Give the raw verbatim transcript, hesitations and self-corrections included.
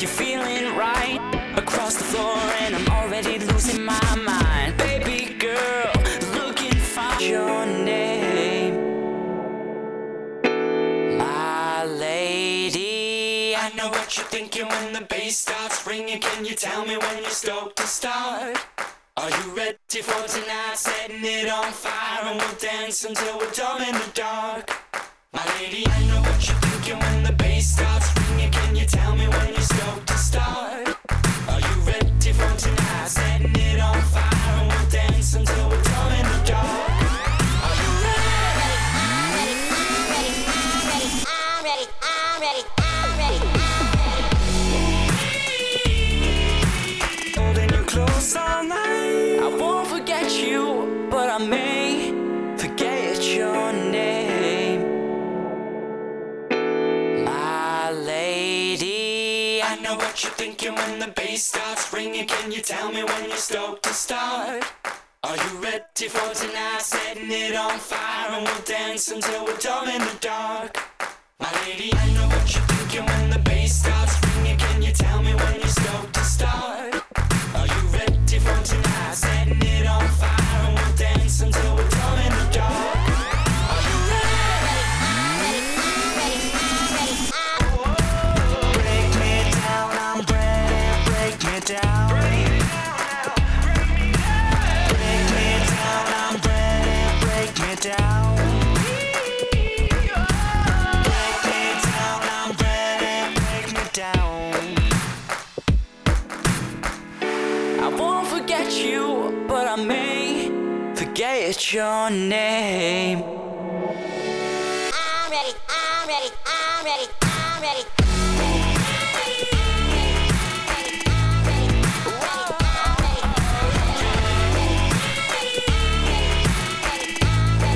you're feeling right across the floor, and I'm already losing my mind. Baby girl, looking for your name, my lady. I know what you're thinking when the bass starts ringing. Can you tell me when you're stoked to start? Are you ready for tonight? Setting it on fire, and we'll dance until we're dumb in the dark. My lady, I know what you're thinking when the bass starts ringing. Can you tell me when you're stoked to start? Are you ready for tonight? Setting it on fire, and we'll dance until we're dumb in the dark. Are you ready? I'm ready, I'm ready, I'm ready, I'm ready, I'm ready. Holding you close all night. I won't forget you, but I may forget your name, my lady. I know what you're thinking when the bass starts ringing. Can you tell me when you're stoked to start? Are you ready for tonight? Setting it on fire, and we'll dance until we're dumb in the dark. My lady, I know what you're thinking when the bass starts ringing. Can you tell me when you're stoked to start? Are you ready for tonight? Setting it on fire, and we'll dance until we're dumb in the dark. Are you ready? I'm ready, I'm ready, I'm ready. Break me down, I'm ready. Break me down. Break me down, I'm ready. Break me down. Break me down, I'm ready. Break me down. I won't forget you, but I may forget your name. I'm ready, I'm ready, I'm ready, I'm ready.